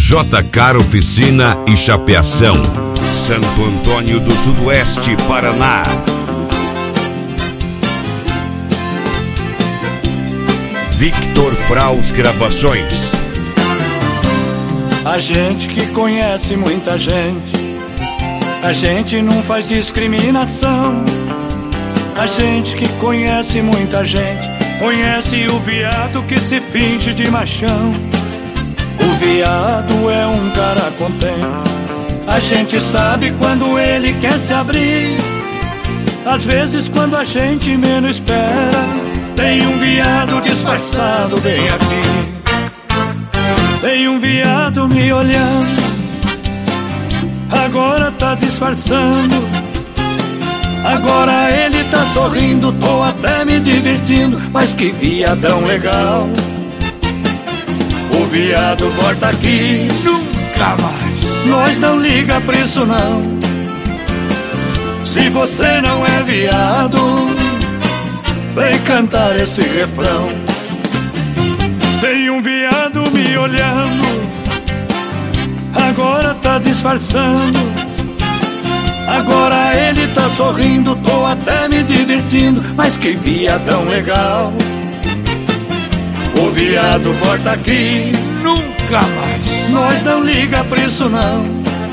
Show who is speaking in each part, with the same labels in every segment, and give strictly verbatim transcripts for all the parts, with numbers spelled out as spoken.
Speaker 1: J-Car Oficina e Chapeação, Santo Antônio do Sudoeste, Paraná. Victor Fraus Gravações.
Speaker 2: A gente que conhece muita gente, a gente não faz discriminação. A gente que conhece muita gente, conhece o viado que se finge de machão. O viado é um cara contente, a gente sabe quando ele quer se abrir. Às vezes quando a gente menos espera, tem um viado disfarçado bem aqui. Tem um viado me olhando, agora tá disfarçando. Agora ele tá sorrindo, tô até me divertindo. Mas que viadão legal. O viado volta aqui, nunca mais. Nós não liga pra isso não. Se você não é viado, vem cantar esse refrão. Tem um viado me olhando, agora tá disfarçando. Agora ele tá sorrindo, tô até me divertindo. Mas que viadão legal. O viado volta aqui, nunca mais. Nós não liga pra isso não.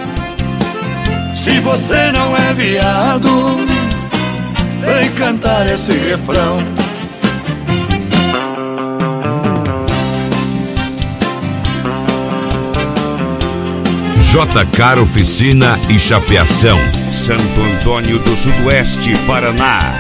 Speaker 2: Se você não é viado, vem cantar esse refrão.
Speaker 1: J-Car Oficina e Chapeação, Santo Antônio do Sudoeste, Paraná.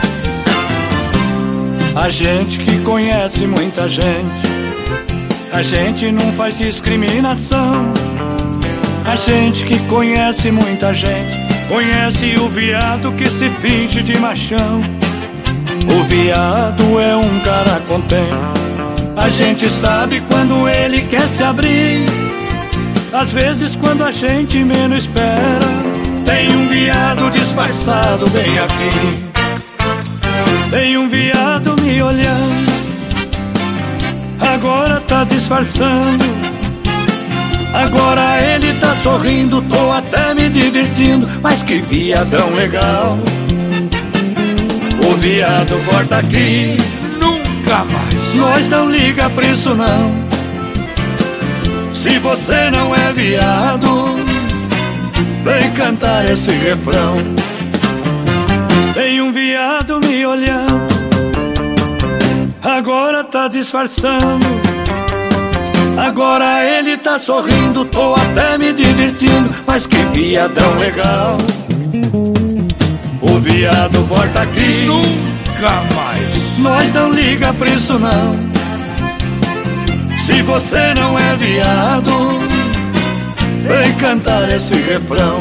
Speaker 2: A gente que conhece muita gente, a gente não faz discriminação. A gente que conhece muita gente, conhece o viado que se finge de machão. O viado é um cara contente, a gente sabe quando ele quer se abrir. Às vezes quando a gente menos espera, tem um viado disfarçado bem aqui. Tem um viado me olhando, agora tá disfarçando. Agora ele tá sorrindo, tô até me divertindo. Mas que viadão legal. O viado volta aqui, nunca mais. Nós não liga pra isso não. Se você não é viado, vem cantar esse refrão. Tem um viado me olhando, agora tá disfarçando. Agora ele tá sorrindo, tô até me divertindo. Mas que viadão legal. O viado volta aqui, nunca mais. Nós não liga pra isso não. Se você não é viado, vem cantar esse refrão.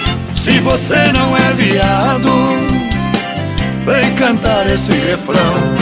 Speaker 2: Se você não é viado, vem cantar esse refrão.